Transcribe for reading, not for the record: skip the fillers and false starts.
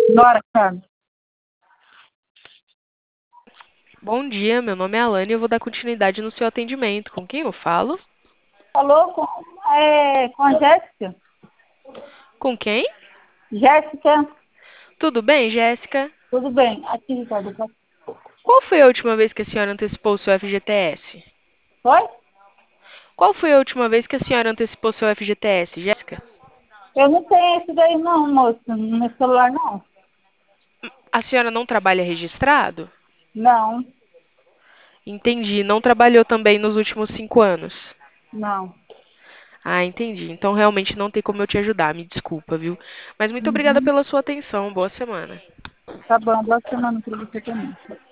Bora, cara. Bom dia, meu nome é Alane e eu vou dar continuidade no seu atendimento. Com quem eu falo? Falou com a Jéssica? Com quem? Jéssica, Tudo bem, Jéssica? tudo bem. Aqui, Ricardo. Qual foi a última vez que a senhora antecipou o seu FGTS? Foi? Qual foi a última vez que a senhora antecipou seu FGTS, Jéssica? Eu não tenho esse daí não, moço. No meu celular não. A senhora não trabalha registrado? Não, Entendi. Não trabalhou também nos últimos 5 anos? não. Ah, entendi. Então realmente não tem como eu te ajudar. Me desculpa, viu? Mas muito obrigada Uhum. pela sua atenção. Boa semana. Tá bom, boa semana pra você também.